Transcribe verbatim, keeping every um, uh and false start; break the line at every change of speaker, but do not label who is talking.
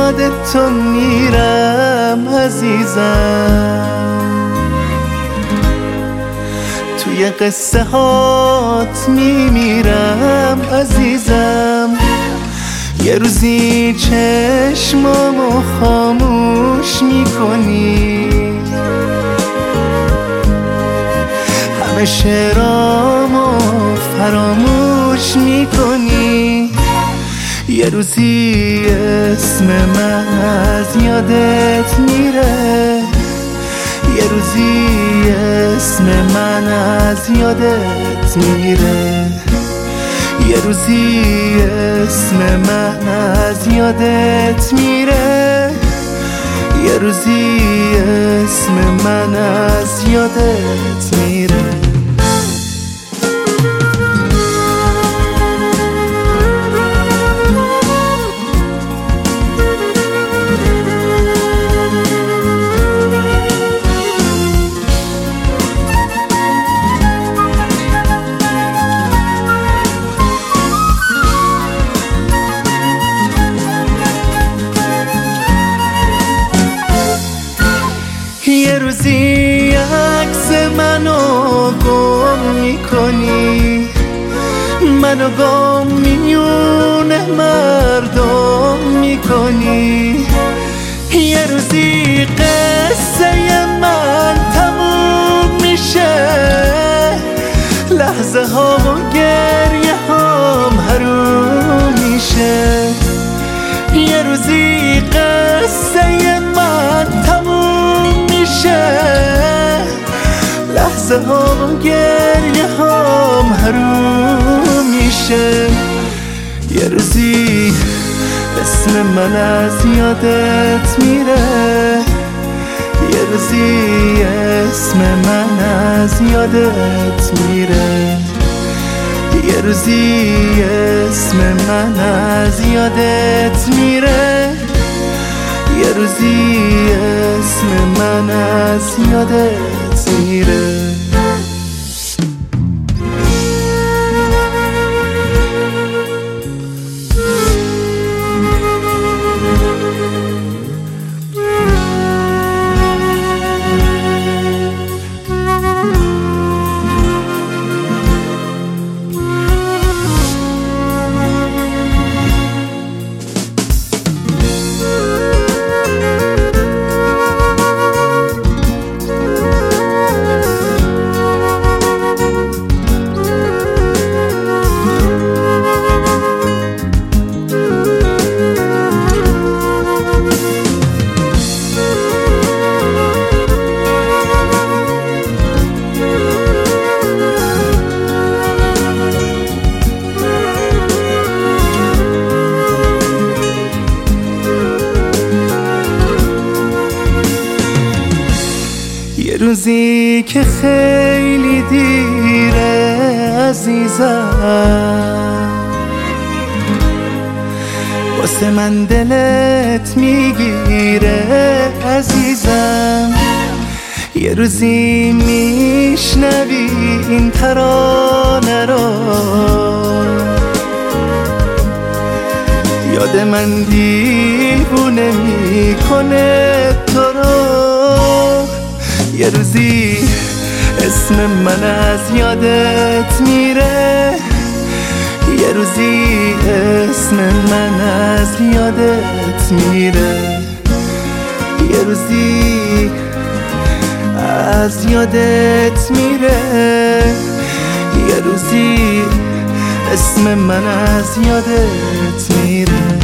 یادت تو میرم عزیزم، توی قصه هات میمیرم عزیزم. یه روزی چشمامو خاموش میکنی، همه شعرامو فراموش میکنی. یه روزی اسم من از یادت میره، یه روزی اسم من از یادت میره، یه روزی اسم من از یادت میره، یه روزی اسم من از یادت میره. یه روزی عکس منو گم میکنی، منو گم میونه مردم میکنی. یه روزی قصه من تموم میشه، لحظه ها و گریه هام حروم میشه. یه روزی قصه من تموم میشه، لحظه ها و گریه هام حروم میشه. یه روزی اسم من از یادت میره، یه روزی اسم من از یادت میره، یه روزی اسم من از یادت میره، یه روزی اسم من از یادت میره. یه روزی که خیلی دیره عزیزم، واسه من دلت میگیره عزیزم. یه روزی میشنوی این ترانه رو، یاد من دیوونه میکنه تو رو. یه روزی اسم من از یادت میره، یه روزی اسم من از یادت میره، یه روزی از یادت میره، یه روزی اسم من از یادت میره.